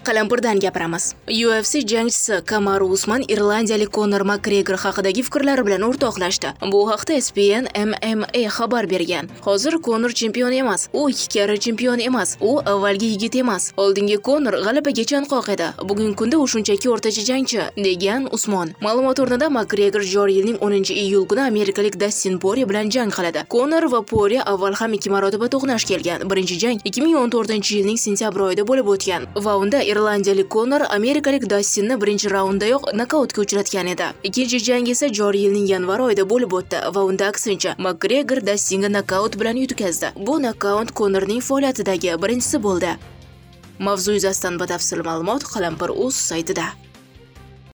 Qalampirdan gapiramiz. UFC jangchisi Kamaru Usman irlandiyalik Conor McGregor haqidagi fikrlari bilan o'rtoqlashdi. Bu haqda ESPN MMA xabar bergan. Hozir Conor chempion emas, u 2 karra chempion emas, u avvalgi yigit emas. Oldingi Conor g'alabaga chanqoq edi. Bugungi kunda u shunchaki o'rtacha jangchi, degan Usmon. Ma'lumot o'rnida McGregor joriy yilning 10-iyul kuni amerikalik Dustin Poirier bilan jang qiladi. Conor va Poirier avval ham 2 marotaba to'qnash kelgan. Birinchi jang 2014-yilning sentyabr oyida bo'lib o'tgan va unda irlandiyalik Conor amerikalik Dustinni birinchi raunddayoq nokautga uchratgan edi. Ikkinchi jang esa joriy yilning yanvar oyida bo'lib o'tdi va unda aksincha McGregor Dustinga nokaut bilan yutqazdi. Bu nokaut Conorning faoliyatidagi birinchisi bo'ldi. Mavzu yuzasidan batafsil ma'lumot Qalampir.uz saytida.